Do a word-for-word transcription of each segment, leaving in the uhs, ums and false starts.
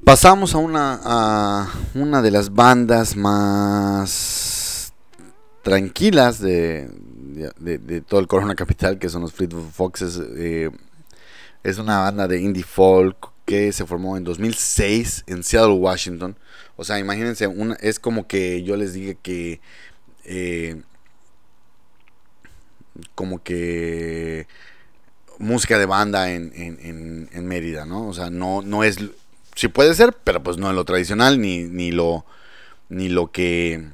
Pasamos a una, a una de las bandas más tranquilas de, de, de todo el Corona Capital, que son los Fleetwood Foxes. Eh, es una banda de indie folk que se formó en dos mil seis en Seattle, Washington. O sea, imagínense, una, es como que yo les diga que eh, como que música de banda en, en, en, en Mérida, ¿no? O sea, no, no es, sí puede ser, pero pues no es lo tradicional ni, ni lo ni lo que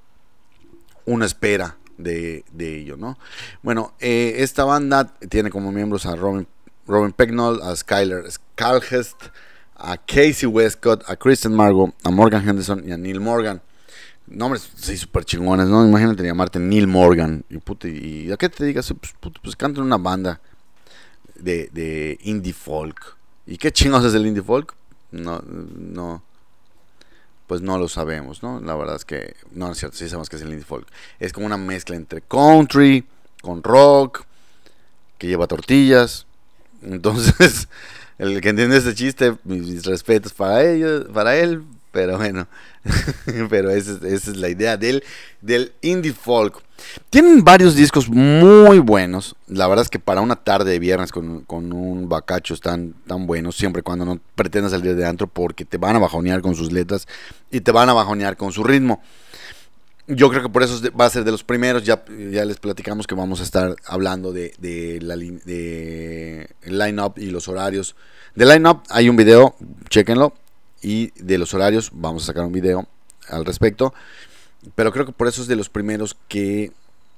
uno espera de, de ello, ¿no? Bueno, eh, esta banda tiene como miembros a Robin, Robin Pecknold, a Skylar Skalhest, a Casey Westcott, a Kristen Margot, a Morgan Henderson y a Neil Morgan. Nombres sí súper chingones, ¿no? Imagínate llamarte Neil Morgan. Y, puta, y a qué te digas, pues, puta, pues canta en una banda de, de indie folk. ¿Y qué chingos es el indie folk? No, no, pues no lo sabemos, ¿no? La verdad es que no es cierto, sí sabemos que es el indie folk. Es como una mezcla entre country con rock, que lleva tortillas. Entonces, el que entiende este chiste, mis respetos para ellos, para él, pero bueno, pero esa, esa es la idea del, del indie folk. Tienen varios discos muy buenos. La verdad es que para una tarde de viernes con, con un bacacho están tan buenos, siempre y cuando no pretendas salir de antro, porque te van a bajonear con sus letras y te van a bajonear con su ritmo. Yo creo que por eso va a ser de los primeros. Ya, ya les platicamos que vamos a estar hablando de, de la de el line-up y los horarios. De line-up hay un video, chéquenlo. Y de los horarios vamos a sacar un video al respecto. Pero creo que por eso es de los primeros que,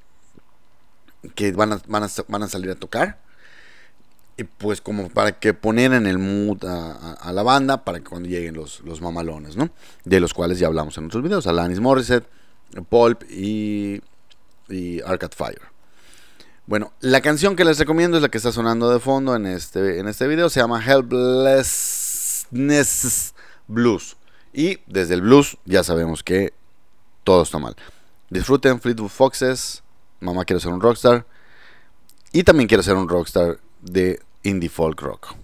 que van, a, van, a, van a salir a tocar. Y pues como para que poner en el mood a, a, a la banda, para que cuando lleguen los, los mamalones, ¿no? De los cuales ya hablamos en otros videos. Alanis Morissette, Pulp y, y Arcade Fire. Bueno, la canción que les recomiendo es la que está sonando de fondo en este, en este video. Se llama Helplessness Blues. Y desde el blues ya sabemos que todo está mal. Disfruten Fleetwood Foxes, Mamá quiero ser un rockstar. Y también quiero ser un rockstar de indie folk rock.